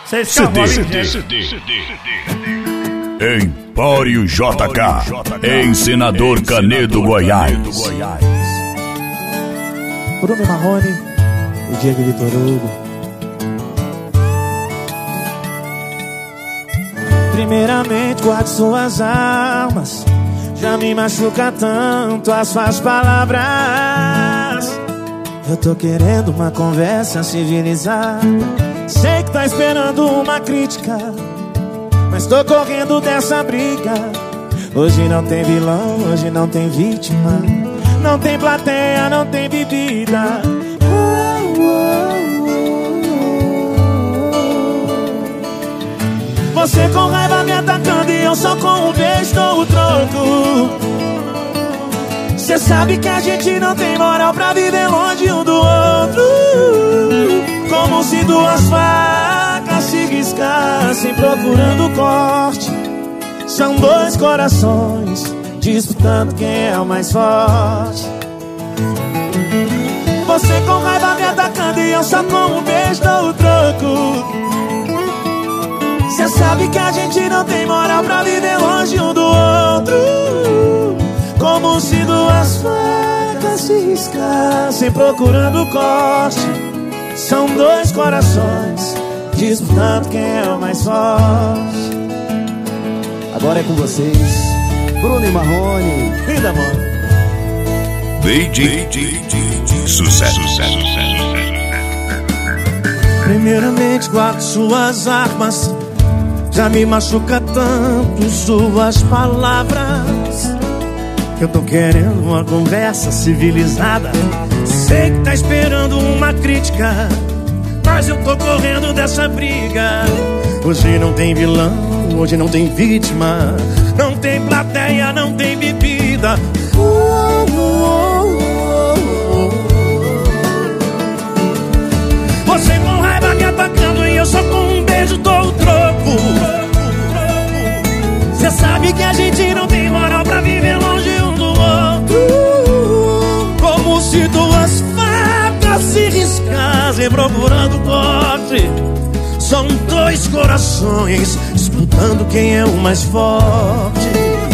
Empório JK, em Senador Canedo, Goiás. Bruno Marrone e Diego Vitor Hugo. Primeiramente, guarde suas armas. Já me machuca tanto as suas palavras. Eu tô querendo uma conversa civilizada. Sei que tá esperando uma crítica, mas tô correndo dessa briga. Hoje não tem vilão, hoje não tem vítima. Não tem plateia, não tem bebida. Você com raiva me atacando e eu só com um beijo dou o troco. Cê sabe que a gente não tem moral pra viver longe um do outro. Como se duas facas se riscassem procurando corte. São dois corações disputando quem é o mais forte. Você com raiva me atacando e eu só com um beijo dou o troco. Cê sabe que a gente não tem moral pra viver longe um do outro. Como se duas facas se riscassem procurando corte. São dois corações disputando quem é o mais forte. Agora é com vocês, Bruno e Marrone. Vida, mano. Sucesso. Primeiramente, guarde suas armas. Já me machuca tanto suas palavras. Eu tô querendo uma conversa civilizada. Sei que tá esperando uma crítica, mas eu tô correndo dessa briga. Hoje não tem vilão, hoje não tem vítima. Não tem plateia, não tem bebida. Você com raiva me atacando e eu só com um beijo dou o troco. Cê sabe que a gente não tem moral pra viver longe um do outro. Como se duas facas se riscassem procurando corte. São dois corações disputando quem é o mais forte.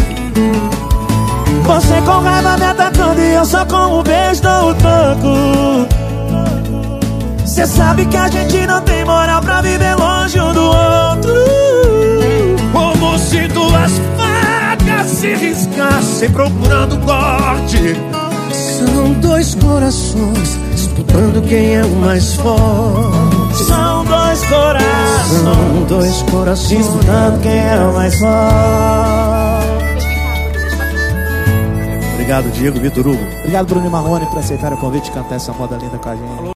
Você com raiva me atacando e eu só com um beijo dou o troco. Cê sabe que a gente não tem moral pra viver longe um do outro. Como se duas facas se riscassem procurando corte. São dois corações disputando quem é o mais forte. São dois corações disputando quem é o mais forte. Obrigado, Diego Vitor Hugo. Obrigado, Bruno e Marrone, por aceitar o convite de cantar essa moda linda com a gente.